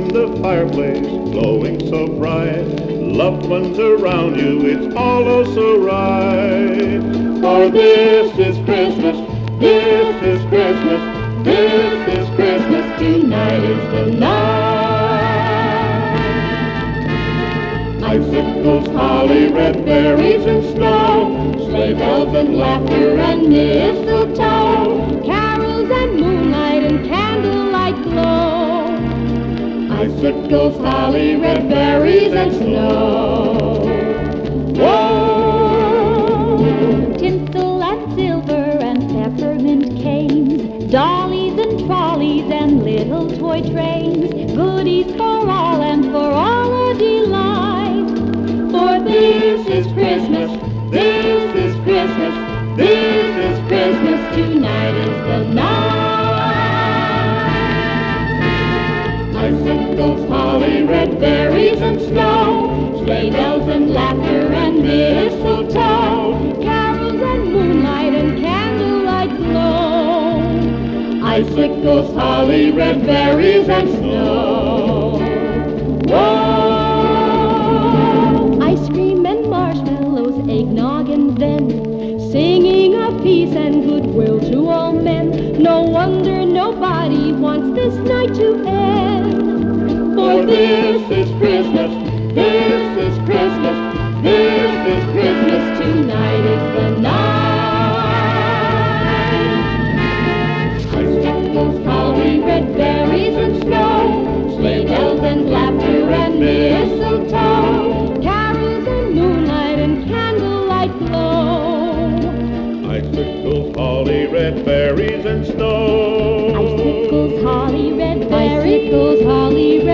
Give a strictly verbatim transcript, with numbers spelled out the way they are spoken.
in the fireplace, glowing so bright. Loved ones around you, it's all oh so right. For this is Christmas, this is Christmas, this is Christmas, tonight is the night. Icicles, holly, red berries and snow, sleigh bells and laughter and mistletoe, carols and moonlight and candlelight glow. Icicles, holly, red berries and snow. Whoa! Tinsel and silver and peppermint canes, dollies and trolleys and little toy trains, goodies for all and for all a delight. For this is Christmas, this is Christmas, this is Christmas, tonight is the night. Icicles, holly, red berries and snow, sleigh bells and laughter and mistletoe, carols and moonlight and candlelight glow. Icicles, holly, red berries and snow. Whoa! Ice cream and marshmallows, eggnog and then singing of peace and goodwill to all men. No wonder nobody wants this night to end. For this is Christmas, this is Christmas, this is Christmas, tonight is the night. Icicles, holly, red berries and snow, sleigh bells and laughter and mistletoe, carols and moonlight and candlelight glow. Icicles, holly, red berries and snow. Icicles, holly, red berries, icicles, holly,